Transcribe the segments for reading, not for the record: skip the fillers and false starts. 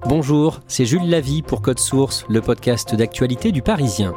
Bonjour, c'est Jules Lavie pour Code Source, le podcast d'actualité du Parisien.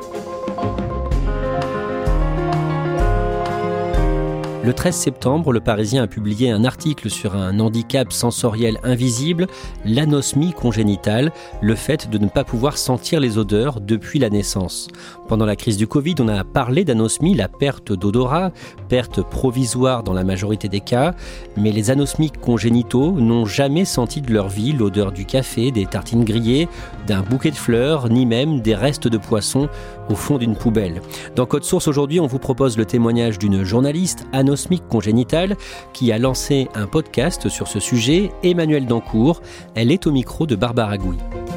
Le 13 septembre, le Parisien a publié un article sur un handicap sensoriel invisible, l'anosmie congénitale, le fait de ne pas pouvoir sentir les odeurs depuis la naissance. Pendant la crise du Covid, on a parlé d'anosmie, la perte d'odorat, perte provisoire dans la majorité des cas, mais les anosmiques congénitaux n'ont jamais senti de leur vie l'odeur du café, des tartines grillées, d'un bouquet de fleurs, ni même des restes de poissons au fond d'une poubelle. Dans Code Source aujourd'hui, on vous propose le témoignage d'une journaliste anosmique congénitale qui a lancé un podcast sur ce sujet, Emmanuelle Dancourt. Elle est au micro de Barbara Gouy.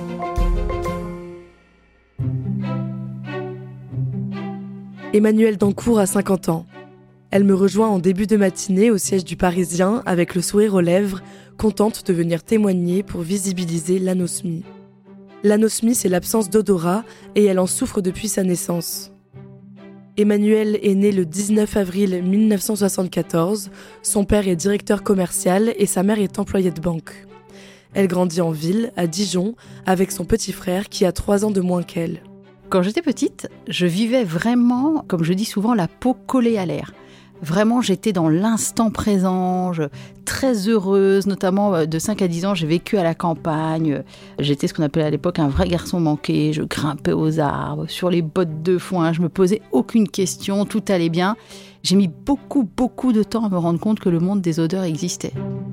Emmanuelle Dancourt a 50 ans. Elle me rejoint en début de matinée au siège du Parisien avec le sourire aux lèvres, contente de venir témoigner pour visibiliser l'anosmie. L'anosmie, c'est l'absence d'odorat et elle en souffre depuis sa naissance. Emmanuelle est née le 19 avril 1974, son père est directeur commercial et sa mère est employée de banque. Elle grandit en ville, à Dijon, avec son petit frère qui a 3 ans de moins qu'elle. Quand j'étais petite, je vivais vraiment, comme je dis souvent, la peau collée à l'air. Vraiment, j'étais dans l'instant présent, très heureuse, notamment de 5 à 10 ans, j'ai vécu à la campagne. J'étais ce qu'on appelait à l'époque un vrai garçon manqué, je grimpais aux arbres, sur les bottes de foin, je me posais aucune question, tout allait bien. J'ai mis beaucoup de temps à me rendre compte que le monde des odeurs existait.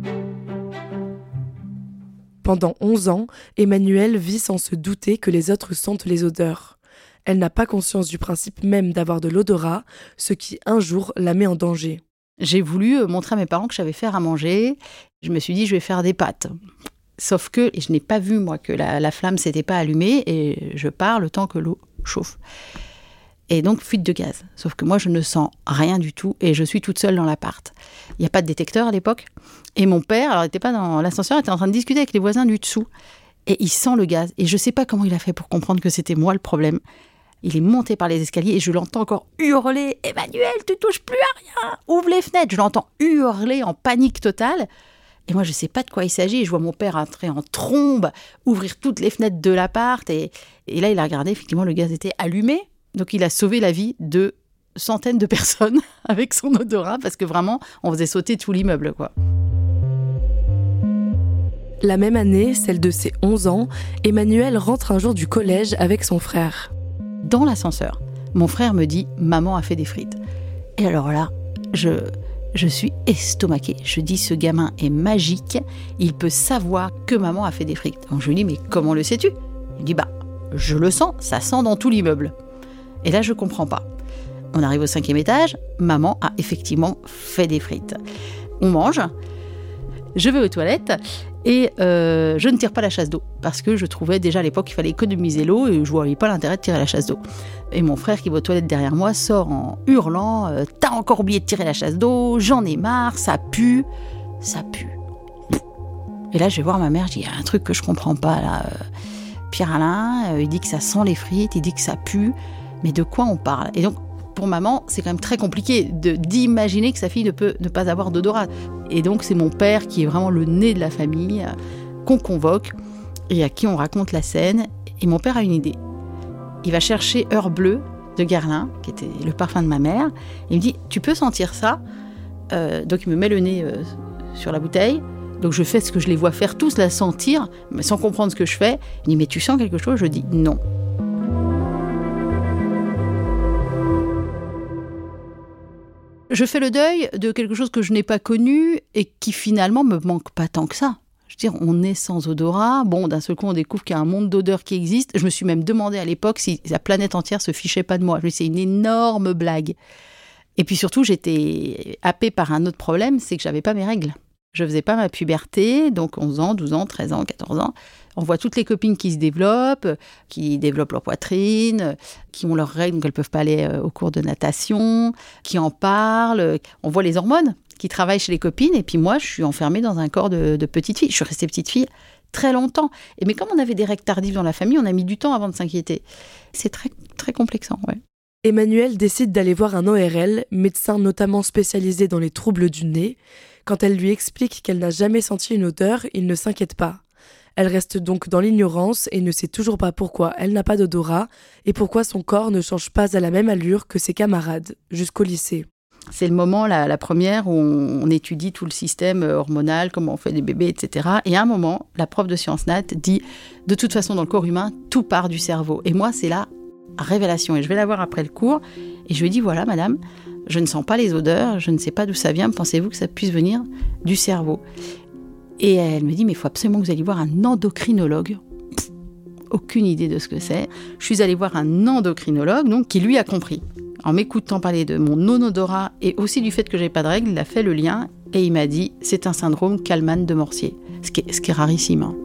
Pendant 11 ans, Emmanuelle vit sans se douter que les autres sentent les odeurs. Elle n'a pas conscience du principe même d'avoir de l'odorat, ce qui, un jour, la met en danger. J'ai voulu montrer à mes parents que je savais faire à manger. Je me suis dit, je vais faire des pâtes. Sauf que je n'ai pas vu, moi, que la flamme ne s'était pas allumée et je pars le temps que l'eau chauffe. Et donc, fuite de gaz. Sauf que moi, je ne sens rien du tout et je suis toute seule dans l'appart. Il n'y a pas de détecteur à l'époque. Et mon père, alors il n'était pas dans l'ascenseur, il était en train de discuter avec les voisins du dessous. Et il sent le gaz. Et je ne sais pas comment il a fait pour comprendre que c'était moi le problème. Il est monté par les escaliers et je l'entends encore hurler « Emmanuelle, tu touches plus à rien, ouvre les fenêtres !» Je l'entends hurler en panique totale. Et moi, je ne sais pas de quoi il s'agit. Je vois mon père entrer en trombe, ouvrir toutes les fenêtres de l'appart. Et là, il a regardé, effectivement, le gaz était allumé. Donc, il a sauvé la vie de centaines de personnes avec son odorat parce que vraiment, on faisait sauter tout l'immeuble, quoi. La même année, celle de ses 11 ans, Emmanuelle rentre un jour du collège avec son frère. Dans l'ascenseur, mon frère me dit « Maman a fait des frites ». Et alors là, je suis estomaquée. Je dis « Ce gamin est magique, il peut savoir que maman a fait des frites ». Donc je lui dis « Mais comment le sais-tu » Il dit « Je le sens, ça sent dans tout l'immeuble ». Et là, je comprends pas. On arrive au 5e étage, maman a effectivement fait des frites. On mange, je vais aux toilettes et je ne tire pas la chasse d'eau parce que je trouvais déjà à l'époque qu'il fallait économiser l'eau et je ne voyais pas l'intérêt de tirer la chasse d'eau. Et mon frère qui va aux toilettes derrière moi sort en hurlant « T'as encore oublié de tirer la chasse d'eau, j'en ai marre, ça pue, ça pue ». Et là, je vais voir ma mère, je dis « Il y a un truc que je comprends pas là. Pierre-Alain, il dit que ça sent les frites, il dit que ça pue, mais de quoi on parle ?» Et donc, pour maman, c'est quand même très compliqué d'imaginer que sa fille ne peut ne pas avoir d'odorat. Et donc, c'est mon père qui est vraiment le nez de la famille, qu'on convoque et à qui on raconte la scène. Et mon père a une idée. Il va chercher Heure Bleue de Guerlain, qui était le parfum de ma mère. Il me dit, tu peux sentir ça ? Donc, il me met le nez sur la bouteille. Donc, je fais ce que je les vois faire tous, la sentir, mais sans comprendre ce que je fais. Il me dit, mais tu sens quelque chose ? Je dis, non. Je fais le deuil de quelque chose que je n'ai pas connu et qui finalement me manque pas tant que ça. Je veux dire, on est sans odorat. Bon, d'un seul coup, on découvre qu'il y a un monde d'odeurs qui existe. Je me suis même demandé à l'époque si la planète entière se fichait pas de moi. Je me dis, c'est une énorme blague. Et puis surtout, j'étais happée par un autre problème, c'est que j'avais pas mes règles. Je faisais pas ma puberté, donc 11 ans, 12 ans, 13 ans, 14 ans. On voit toutes les copines qui se développent, qui développent leur poitrine, qui ont leurs règles, donc elles ne peuvent pas aller au cours de natation, qui en parlent. On voit les hormones qui travaillent chez les copines. Et puis moi, je suis enfermée dans un corps de petite fille. Je suis restée petite fille très longtemps. Mais comme on avait des règles tardives dans la famille, on a mis du temps avant de s'inquiéter. C'est très, très complexant, ouais. Emmanuelle décide d'aller voir un ORL, médecin notamment spécialisé dans les troubles du nez. Quand elle lui explique qu'elle n'a jamais senti une odeur, il ne s'inquiète pas. Elle reste donc dans l'ignorance et ne sait toujours pas pourquoi elle n'a pas d'odorat et pourquoi son corps ne change pas à la même allure que ses camarades, jusqu'au lycée. C'est le moment, la première, où on étudie tout le système hormonal, comment on fait des bébés, etc. Et à un moment, la prof de sciences nat dit, de toute façon, dans le corps humain, tout part du cerveau. Et moi, c'est la révélation. Et je vais la voir après le cours. Et je lui dis, voilà, madame, je ne sens pas les odeurs, je ne sais pas d'où ça vient. Pensez-vous que ça puisse venir du cerveau ? Et elle me dit, mais il faut absolument que vous alliez voir un endocrinologue. Aucune idée de ce que c'est. Je suis allée voir un endocrinologue, donc, qui lui a compris. En m'écoutant parler de mon non-odorat et aussi du fait que j'avais pas de règles, il a fait le lien et il m'a dit « c'est un syndrome Kallmann de Morsier », ce qui est rarissime. Hein.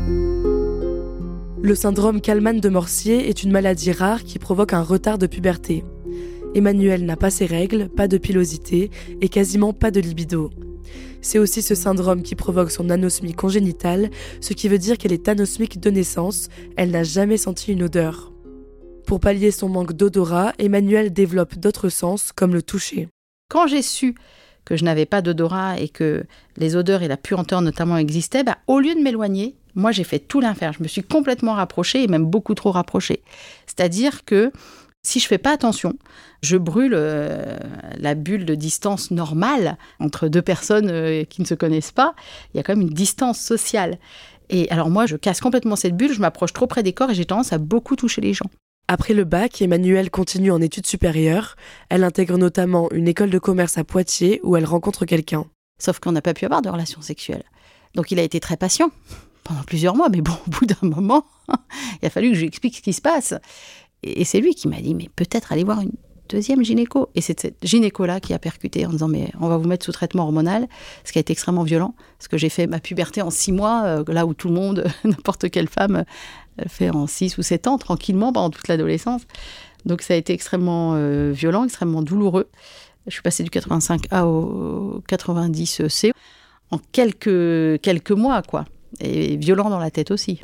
Le syndrome Kallmann de Morsier est une maladie rare qui provoque un retard de puberté. Emmanuelle n'a pas ses règles, pas de pilosité et quasiment pas de libido. C'est aussi ce syndrome qui provoque son anosmie congénitale, ce qui veut dire qu'elle est anosmique de naissance, elle n'a jamais senti une odeur. Pour pallier son manque d'odorat, Emmanuelle développe d'autres sens, comme le toucher. Quand j'ai su que je n'avais pas d'odorat et que les odeurs et la puanteur notamment existaient, au lieu de m'éloigner, moi j'ai fait tout l'inverse. Je me suis complètement rapprochée et même beaucoup trop rapprochée. C'est-à-dire que si je ne fais pas attention, je brûle la bulle de distance normale entre deux personnes qui ne se connaissent pas. Il y a quand même une distance sociale. Et alors moi, je casse complètement cette bulle, je m'approche trop près des corps et j'ai tendance à beaucoup toucher les gens. Après le bac, Emmanuelle continue en études supérieures. Elle intègre notamment une école de commerce à Poitiers où elle rencontre quelqu'un. Sauf qu'on n'a pas pu avoir de relations sexuelles. Donc il a été très patient pendant plusieurs mois. Mais bon, au bout d'un moment, il a fallu que je lui explique ce qui se passe. Et c'est lui qui m'a dit, mais peut-être aller voir une deuxième gynéco. Et c'est cette gynéco-là qui a percuté en disant, mais on va vous mettre sous traitement hormonal, ce qui a été extrêmement violent. Parce que j'ai fait ma puberté en 6 mois, là où tout le monde, n'importe quelle femme, fait en 6 ou 7 ans, tranquillement, pendant toute l'adolescence. Donc ça a été extrêmement violent, extrêmement douloureux. Je suis passée du 85A au 90C en quelques mois, quoi. Et violent dans la tête aussi.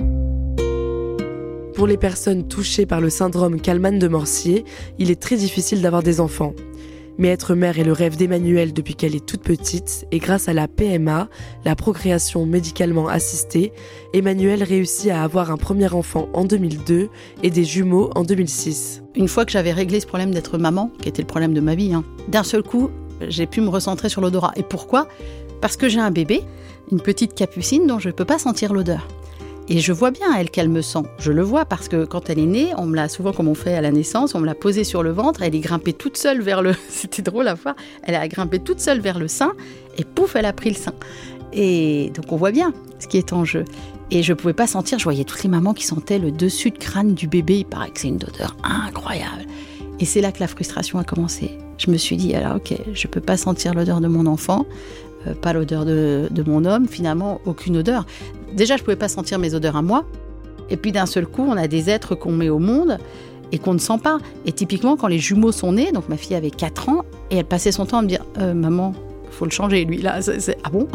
Pour les personnes touchées par le syndrome Kallmann de Morsier, il est très difficile d'avoir des enfants. Mais être mère est le rêve d'Emmanuelle depuis qu'elle est toute petite et grâce à la PMA, la procréation médicalement assistée, Emmanuelle réussit à avoir un premier enfant en 2002 et des jumeaux en 2006. Une fois que j'avais réglé ce problème d'être maman, qui était le problème de ma vie, d'un seul coup, j'ai pu me recentrer sur l'odorat. Et pourquoi ? Parce que j'ai un bébé, une petite capucine dont je ne peux pas sentir l'odeur. Et je vois bien, elle, qu'elle me sent. Je le vois parce que quand elle est née, on me l'a souvent, comme on fait à la naissance, on me l'a posée sur le ventre, elle est grimpée toute seule vers le... C'était drôle à voir. Elle a grimpé toute seule vers le sein et pouf, elle a pris le sein. Et donc on voit bien ce qui est en jeu. Et je ne pouvais pas sentir, je voyais toutes les mamans qui sentaient le dessus de crâne du bébé. Il paraît que c'est une odeur incroyable. Et c'est là que la frustration a commencé. Je me suis dit, alors ok, je ne peux pas sentir l'odeur de mon enfant, pas l'odeur de mon homme, finalement aucune odeur. Déjà, je ne pouvais pas sentir mes odeurs à moi. Et puis d'un seul coup, on a des êtres qu'on met au monde et qu'on ne sent pas. Et typiquement, quand les jumeaux sont nés, donc ma fille avait 4 ans, et elle passait son temps à me dire « Maman, il faut le changer, lui, là. » Ah bon.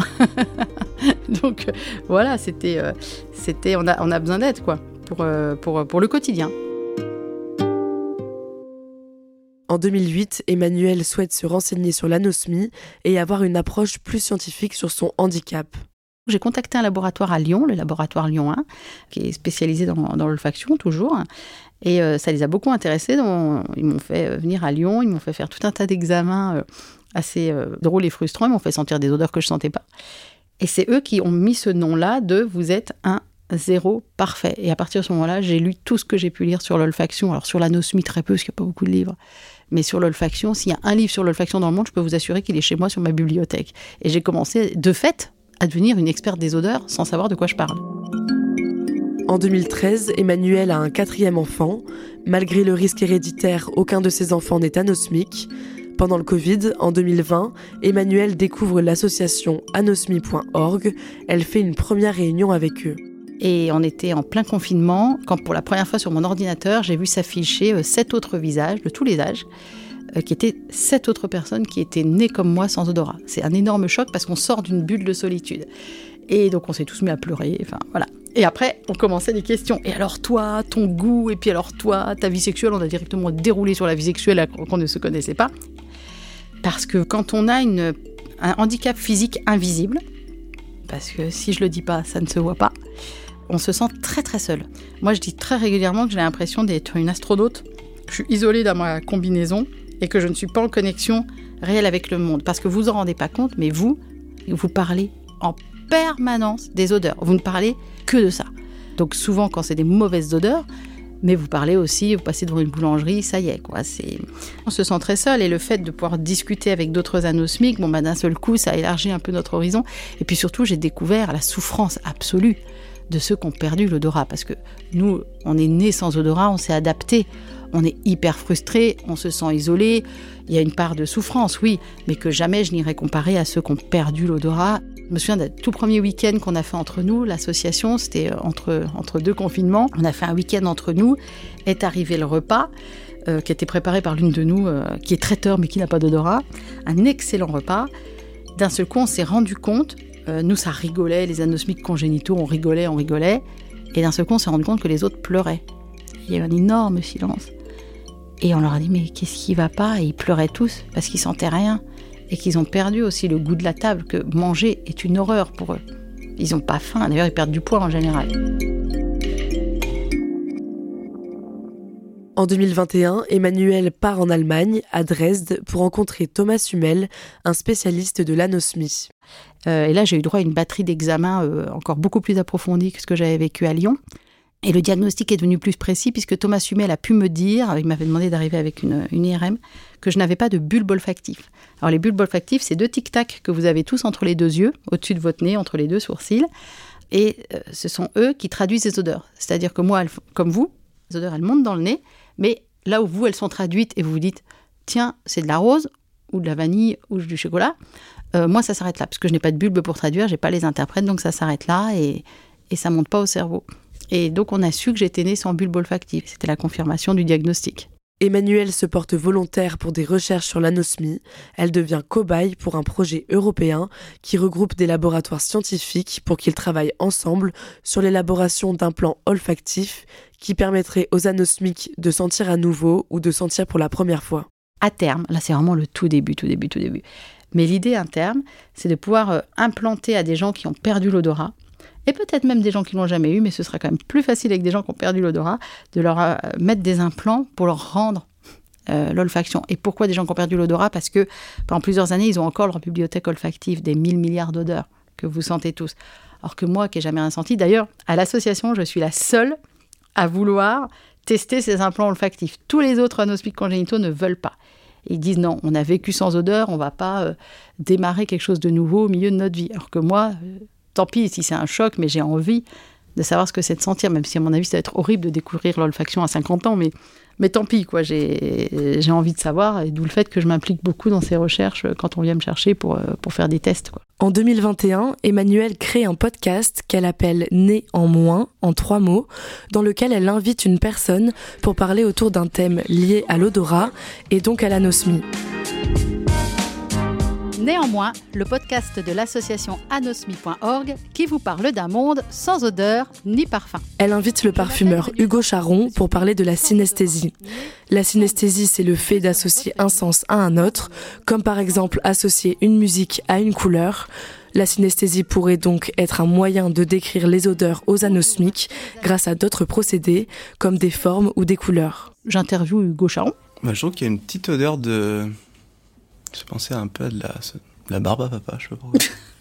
Donc voilà, c'était on a besoin d'aide, quoi, pour le quotidien. En 2008, Emmanuelle souhaite se renseigner sur l'anosmie et avoir une approche plus scientifique sur son handicap. J'ai contacté un laboratoire à Lyon, le laboratoire Lyon 1, qui est spécialisé dans l'olfaction toujours. Et ça les a beaucoup intéressés. Donc, ils m'ont fait venir à Lyon, ils m'ont fait faire tout un tas d'examens assez drôles et frustrants. Ils m'ont fait sentir des odeurs que je ne sentais pas. Et c'est eux qui ont mis ce nom-là de « Vous êtes un zéro parfait ». Et à partir de ce moment-là, j'ai lu tout ce que j'ai pu lire sur l'olfaction. Alors sur l'anosmie, très peu, parce qu'il n'y a pas beaucoup de livres. Mais sur l'olfaction, s'il y a un livre sur l'olfaction dans le monde, je peux vous assurer qu'il est chez moi sur ma bibliothèque. Et j'ai commencé, de fait, à devenir une experte des odeurs sans savoir de quoi je parle. En 2013, Emmanuelle a un 4e enfant. Malgré le risque héréditaire, aucun de ses enfants n'est anosmique. Pendant le Covid, en 2020, Emmanuelle découvre l'association anosmie.org. Elle fait une première réunion avec eux. Et on était en plein confinement, quand pour la première fois sur mon ordinateur, j'ai vu s'afficher 7 autres visages, de tous les âges, qui étaient 7 autres personnes qui étaient nées comme moi sans odorat. C'est un énorme choc parce qu'on sort d'une bulle de solitude. Et donc on s'est tous mis à pleurer, enfin voilà. Et après, on commençait des questions. Et alors toi, ton goût, et puis alors toi, ta vie sexuelle, on a directement déroulé sur la vie sexuelle qu'on ne se connaissait pas. Parce que quand on a un handicap physique invisible, parce que si je le dis pas, ça ne se voit pas, on se sent très très seul. Moi, je dis très régulièrement que j'ai l'impression d'être une astronaute. Je suis isolée dans ma combinaison et que je ne suis pas en connexion réelle avec le monde. Parce que vous en rendez pas compte, mais vous parlez en permanence des odeurs. Vous ne parlez que de ça. Donc souvent, quand c'est des mauvaises odeurs, mais vous parlez aussi, vous passez devant une boulangerie, ça y est, quoi. On se sent très seul et le fait de pouvoir discuter avec d'autres anosmiques, d'un seul coup, ça élargit un peu notre horizon. Et puis surtout, j'ai découvert la souffrance absolue de ceux qui ont perdu l'odorat. Parce que nous, on est nés sans odorat, on s'est adapté. On est hyper frustré, on se sent isolé. Il y a une part de souffrance, oui, mais que jamais je n'irai comparer à ceux qui ont perdu l'odorat. Je me souviens d'un tout premier week-end qu'on a fait entre nous, l'association, c'était entre deux confinements. On a fait un week-end entre nous, est arrivé le repas qui était préparé par l'une de nous, qui est traiteur mais qui n'a pas d'odorat. Un excellent repas. D'un seul coup, on s'est rendu compte, nous ça rigolait, les anosmiques congénitaux, on rigolait. Et d'un seul coup, on s'est rendu compte que les autres pleuraient. Il y a eu un énorme silence. Et on leur a dit, mais qu'est-ce qui va pas ? Et ils pleuraient tous parce qu'ils sentaient rien. Et qu'ils ont perdu aussi le goût de la table, que manger est une horreur pour eux. Ils n'ont pas faim, d'ailleurs ils perdent du poids en général. En 2021, Emmanuelle part en Allemagne, à Dresde, pour rencontrer Thomas Hummel, un spécialiste de l'anosmie. Et là, j'ai eu droit à une batterie d'examens encore beaucoup plus approfondie que ce que j'avais vécu à Lyon. Et le diagnostic est devenu plus précis puisque Thomas Hummel a pu me dire, il m'avait demandé d'arriver avec une IRM, que je n'avais pas de bulbe olfactif. Alors les bulbes olfactifs, c'est 2 tic-tac que vous avez tous entre les 2 yeux, au-dessus de votre nez, entre les 2 sourcils. Et ce sont eux qui traduisent les odeurs. C'est-à-dire que moi, comme vous, les odeurs, elles montent dans le nez, mais là où vous, elles sont traduites et vous vous dites, tiens, c'est de la rose, ou de la vanille, ou du chocolat, moi, ça s'arrête là, parce que je n'ai pas de bulbe pour traduire, je n'ai pas les interprètes, donc ça s'arrête là et ça ne monte pas au cerveau. Et donc, on a su que j'étais née sans bulbe olfactif. C'était la confirmation du diagnostic. Emmanuelle se porte volontaire pour des recherches sur l'anosmie. Elle devient cobaye pour un projet européen qui regroupe des laboratoires scientifiques pour qu'ils travaillent ensemble sur l'élaboration d'un plan olfactif qui permettrait aux anosmiques de sentir à nouveau ou de sentir pour la première fois. À terme, là c'est vraiment le tout début. Mais l'idée à terme, c'est de pouvoir implanter à des gens qui ont perdu l'odorat, et peut-être même des gens qui ne l'ont jamais eu, mais ce sera quand même plus facile avec des gens qui ont perdu l'odorat, de leur mettre des implants pour leur rendre l'olfaction. Et pourquoi des gens qui ont perdu l'odorat ? Parce que pendant plusieurs années, ils ont encore leur bibliothèque olfactive, des 1000 milliards d'odeurs que vous sentez tous. Alors que moi, qui n'ai jamais rien senti, d'ailleurs, à l'association, je suis la seule à vouloir tester ces implants olfactifs. Tous les autres anosmiques congénitaux ne veulent pas. Ils disent non, on a vécu sans odeur, on ne va pas démarrer quelque chose de nouveau au milieu de notre vie. Alors que moi... tant pis si c'est un choc, mais j'ai envie de savoir ce que c'est de sentir, même si à mon avis ça va être horrible de découvrir l'olfaction à 50 ans, mais tant pis, quoi. J'ai envie de savoir, et d'où le fait que je m'implique beaucoup dans ces recherches quand on vient me chercher pour faire des tests, quoi. En 2021, Emmanuelle crée un podcast qu'elle appelle « Né en moins », en 3 mots, dans lequel elle invite une personne pour parler autour d'un thème lié à l'odorat et donc à l'anosmie. Néanmoins, le podcast de l'association anosmie.org qui vous parle d'un monde sans odeur ni parfum. Elle invite le parfumeur Hugo Charon pour parler de la synesthésie. La synesthésie, c'est le fait d'associer un sens à un autre, comme par exemple associer une musique à une couleur. La synesthésie pourrait donc être un moyen de décrire les odeurs aux anosmiques grâce à d'autres procédés, comme des formes ou des couleurs. J'interviewe Hugo Charon. Je trouve qu'il y a une petite odeur de... Je pensais un peu à de la barbe à papa, je sais pas pourquoi.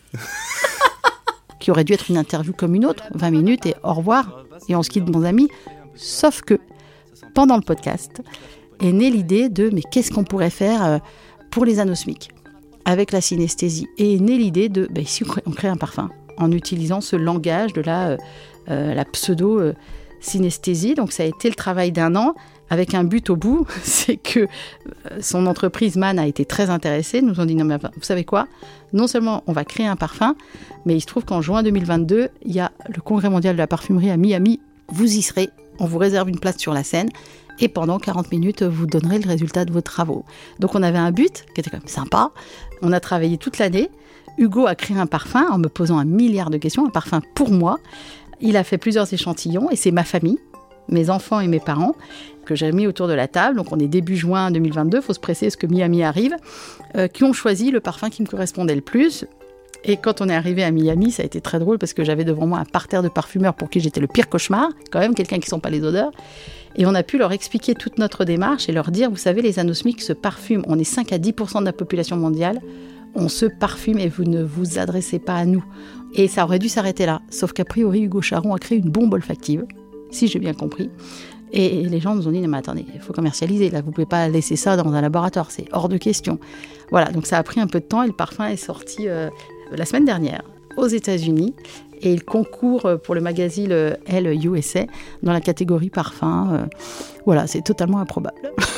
Qui aurait dû être une interview comme une autre, 20 minutes et au revoir, et on se quitte bons amis. Sauf que, pendant le podcast, est née l'idée de mais qu'est-ce qu'on pourrait faire pour les anosmiques avec la synesthésie. Et est née l'idée de si on crée un parfum en utilisant ce langage de la pseudo-synesthésie. Donc ça a été le travail d'1 an. Avec un but au bout, c'est que son entreprise MAN a été très intéressée. Nous ont dit, non mais vous savez quoi ? Non seulement on va créer un parfum, mais il se trouve qu'en juin 2022, il y a le Congrès mondial de la parfumerie à Miami. Vous y serez, on vous réserve une place sur la scène et pendant 40 minutes, vous donnerez le résultat de vos travaux. Donc on avait un but qui était quand même sympa. On a travaillé toute l'année. Hugo a créé un parfum en me posant 1 milliard de questions, un parfum pour moi. Il a fait plusieurs échantillons et c'est ma famille, mes enfants et mes parents, que j'ai mis autour de la table. Donc on est début juin 2022, il faut se presser parce que Miami arrive, qui ont choisi le parfum qui me correspondait le plus. Et quand on est arrivé à Miami, ça a été très drôle parce que j'avais devant moi un parterre de parfumeurs pour qui j'étais le pire cauchemar, quand même, quelqu'un qui ne sent pas les odeurs. Et on a pu leur expliquer toute notre démarche et leur dire, vous savez, les anosmiques se parfument. On est 5 à 10% de la population mondiale. On se parfume et vous ne vous adressez pas à nous. Et ça aurait dû s'arrêter là. Sauf qu'a priori, Hugo Charon a créé une bombe olfactive, si j'ai bien compris. Et les gens nous ont dit, non mais attendez, il faut commercialiser, là, vous ne pouvez pas laisser ça dans un laboratoire, c'est hors de question. Voilà, donc ça a pris un peu de temps et le parfum est sorti la semaine dernière aux États-Unis. Et il concourt pour le magazine Elle USA dans la catégorie parfum. Voilà, c'est totalement improbable.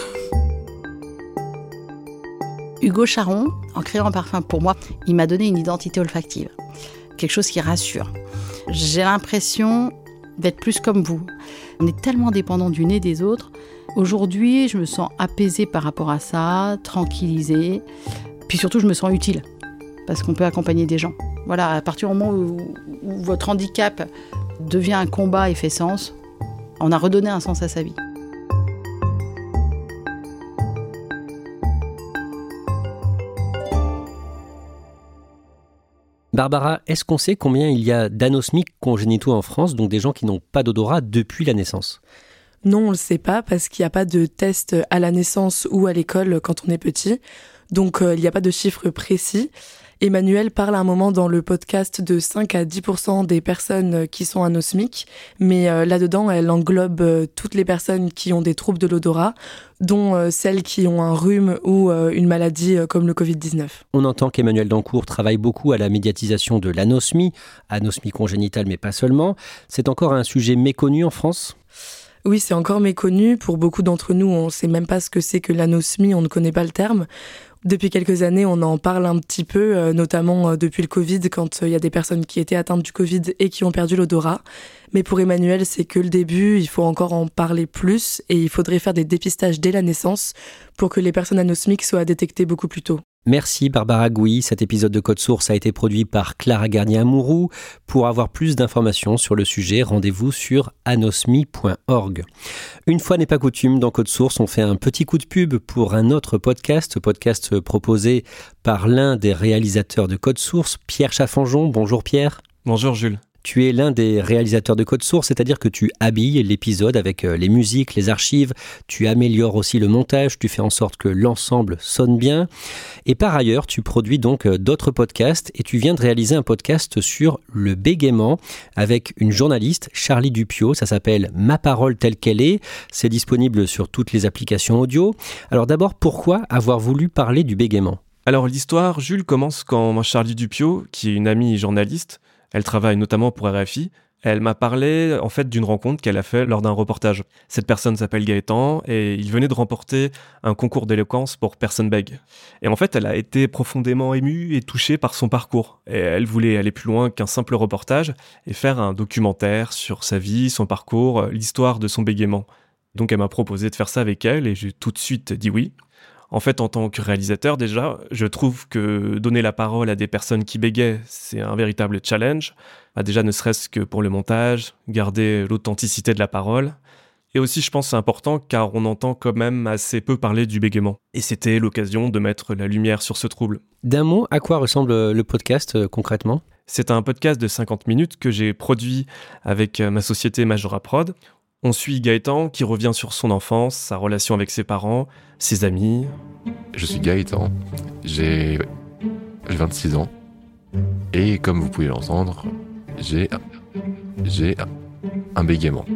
Hugo Charon, en créant un parfum pour moi, il m'a donné une identité olfactive. Quelque chose qui rassure. J'ai l'impression d'être plus comme vous. On est tellement dépendant du nez des autres. Aujourd'hui, je me sens apaisée par rapport à ça, tranquillisée. Puis surtout, je me sens utile. Parce qu'on peut accompagner des gens. Voilà, à partir du moment où votre handicap devient un combat et fait sens, on a redonné un sens à sa vie. Barbara, est-ce qu'on sait combien il y a d'anosmiques congénitaux en France, donc des gens qui n'ont pas d'odorat depuis la naissance ? Non, on ne le sait pas parce qu'il n'y a pas de test à la naissance ou à l'école quand on est petit. Donc il n'y a pas de chiffre précis. Emmanuelle parle à un moment dans le podcast de 5 à 10% des personnes qui sont anosmiques, mais là-dedans, elle englobe toutes les personnes qui ont des troubles de l'odorat, dont celles qui ont un rhume ou une maladie comme le Covid-19. On entend qu'Emmanuelle Dancourt travaille beaucoup à la médiatisation de l'anosmie, anosmie congénitale mais pas seulement. C'est encore un sujet méconnu en France ? Oui, c'est encore méconnu. Pour beaucoup d'entre nous, on ne sait même pas ce que c'est que l'anosmie, on ne connaît pas le terme. Depuis quelques années, on en parle un petit peu, notamment depuis le Covid, quand il y a des personnes qui étaient atteintes du Covid et qui ont perdu l'odorat. Mais pour Emmanuelle, c'est que le début, il faut encore en parler plus et il faudrait faire des dépistages dès la naissance pour que les personnes anosmiques soient détectées beaucoup plus tôt. Merci Barbara Gouy. Cet épisode de Code Source a été produit par Clara Garnier-Amouroux. Pour avoir plus d'informations sur le sujet, rendez-vous sur anosmie.org. Une fois n'est pas coutume, dans Code Source, on fait un petit coup de pub pour un autre podcast proposé par l'un des réalisateurs de Code Source, Pierre Chaffanjon. Bonjour Pierre. Bonjour Jules. Tu es l'un des réalisateurs de Code Source, c'est-à-dire que tu habilles l'épisode avec les musiques, les archives, tu améliores aussi le montage, tu fais en sorte que l'ensemble sonne bien. Et par ailleurs, tu produis donc d'autres podcasts et tu viens de réaliser un podcast sur le bégaiement avec une journaliste, Charlie Dupiot. Ça s'appelle Ma parole telle qu'elle est. C'est disponible sur toutes les applications audio. Alors d'abord, pourquoi avoir voulu parler du bégaiement ? Alors l'histoire, Jules, commence quand Charlie Dupiot, qui est une amie journaliste, elle travaille notamment pour RFI. Elle m'a parlé en fait d'une rencontre qu'elle a fait lors d'un reportage. Cette personne s'appelle Gaëtan et il venait de remporter un concours d'éloquence pour Personne Bègue. Et en fait, elle a été profondément émue et touchée par son parcours. Et elle voulait aller plus loin qu'un simple reportage et faire un documentaire sur sa vie, son parcours, l'histoire de son bégaiement. Donc elle m'a proposé de faire ça avec elle et j'ai tout de suite dit oui. En fait, en tant que réalisateur, déjà, je trouve que donner la parole à des personnes qui bégayent, c'est un véritable challenge. Déjà, ne serait-ce que pour le montage, garder l'authenticité de la parole. Et aussi, je pense que c'est important car on entend quand même assez peu parler du bégaiement. Et c'était l'occasion de mettre la lumière sur ce trouble. D'un mot, à quoi ressemble le podcast concrètement ? C'est un podcast de 50 minutes que j'ai produit avec ma société Majora Prod. On suit Gaëtan qui revient sur son enfance, sa relation avec ses parents, ses amis. Je suis Gaëtan, j'ai 26 ans et comme vous pouvez l'entendre, j'ai un bégaiement.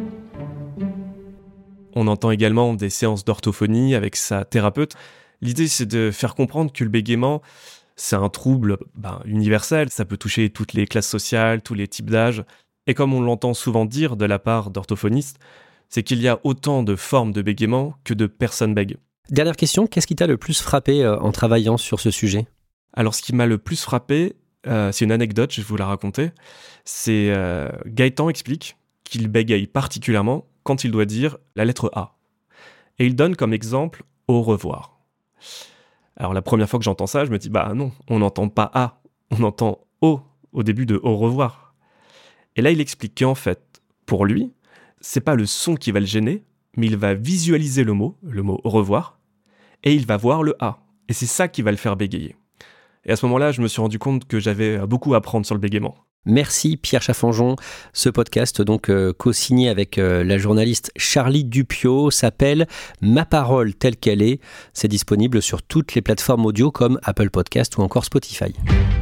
On entend également des séances d'orthophonie avec sa thérapeute. L'idée, c'est de faire comprendre que le bégaiement, c'est un trouble universel. Ça peut toucher toutes les classes sociales, tous les types d'âge. Et comme on l'entend souvent dire de la part d'orthophonistes, c'est qu'il y a autant de formes de bégaiement que de personnes bègues. Dernière question, qu'est-ce qui t'a le plus frappé en travaillant sur ce sujet ? Alors, ce qui m'a le plus frappé, c'est une anecdote, je vais vous la raconter. C'est Gaëtan explique qu'il bégaye particulièrement quand il doit dire la lettre A. Et il donne comme exemple « au revoir ». Alors, la première fois que j'entends ça, je me dis « bah non, on n'entend pas A, on entend O au début de « au revoir ». Et là, il explique qu'en fait, pour lui, c'est pas le son qui va le gêner, mais il va visualiser le mot « au revoir », et il va voir le A. Et c'est ça qui va le faire bégayer. Et à ce moment-là, je me suis rendu compte que j'avais beaucoup à apprendre sur le bégaiement. Merci Pierre Chaffanjon. Ce podcast, donc co-signé avec la journaliste Charlie Dupiot, s'appelle Ma parole telle qu'elle est. C'est disponible sur toutes les plateformes audio comme Apple Podcast ou encore Spotify.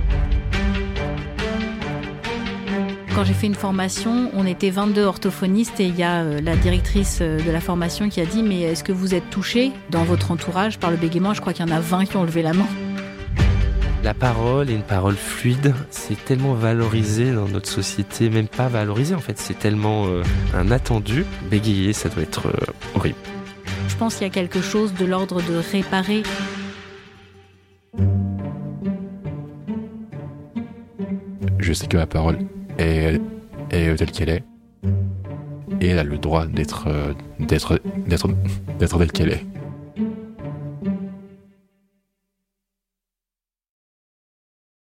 Quand j'ai fait une formation, on était 22 orthophonistes et il y a la directrice de la formation qui a dit « Mais est-ce que vous êtes touchés dans votre entourage par le bégaiement ?» Je crois qu'il y en a 20 qui ont levé la main. La parole est une parole fluide, c'est tellement valorisé dans notre société, même pas valorisé en fait, c'est tellement un attendu. Bégayer, ça doit être horrible. Je pense qu'il y a quelque chose de l'ordre de réparer. Je sais que ma parole est telle qu'elle est, et elle a le droit d'être telle qu'elle est.